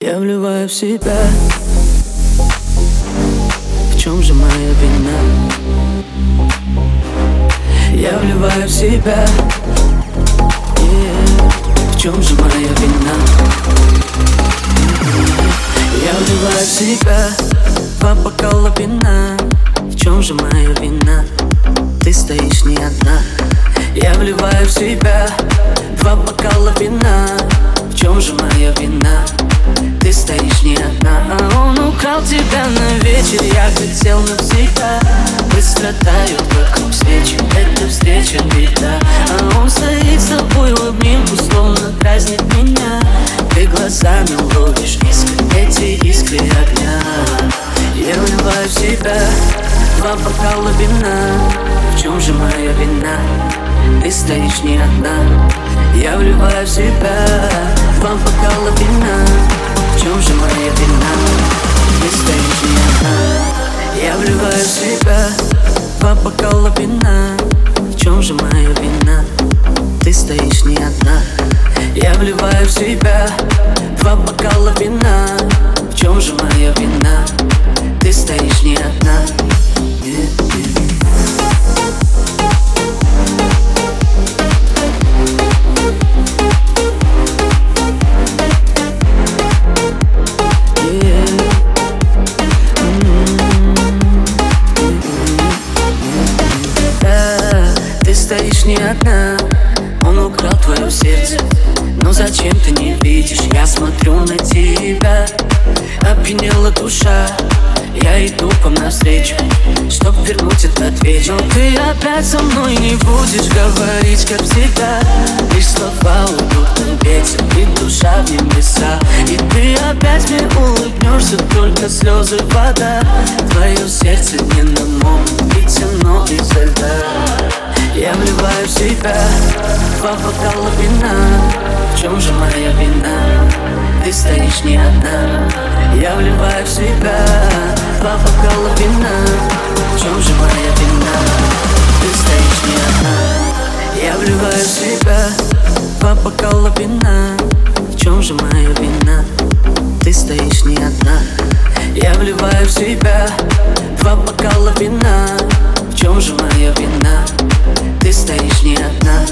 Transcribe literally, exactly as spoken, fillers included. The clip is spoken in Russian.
Я вливаю в себя. В чем же моя вина? Я вливаю в себя. Yeah. В чем же моя вина? Я вливаю в себя два бокала вина. В чем же моя вина? Ты стоишь не одна. Я вливаю в себя два бокала вина. В чем же моя вина? Ты стоишь не одна. А он украл тебя на вечер. Я хотел навсегда. Быстро тают вокруг свечи. Эта встреча беда. А он стоит с тобой в обнимку, словно дразнит меня. Ты глазами ловишь искры, эти искры огня. Я вливаю в себя два бокала вина. В чем же моя вина? Ты стоишь не одна. Я вливаю в себя два бокала вина. В чем же моя вина? Ты стоишь не одна. Я вливаю в себя два бокала вина. В чем же моя вина? Ты стоишь не одна. Я вливаю в себя два бокала вина. В чем же моя вина? Ты стоишь не одна. Стоишь не одна, он украл твое сердце. Но зачем ты не видишь? Я смотрю на тебя. Опьянела душа, я иду к вам навстречу, чтоб вернуть этот вечер. Но ты опять со мной не будешь говорить, как всегда. Лишь слова уйдут на ветер, и душа в небеса. И ты опять мне улыбнешься, только слезы вода. Твое сердце не на мом, ведь оно изо льда. Я вливаю в себя два бокала вина. В чем же моя вина? Ты стоишь не одна. Я вливаю в себя два бокала вина. В чем же моя вина? Ты стоишь не одна. Я вливаю в себя два бокала вина. В чем же моя вина? Ты стоишь не одна. Я вливаю в себя два бокала вина. В чем же моя вина? Ты стоишь не одна.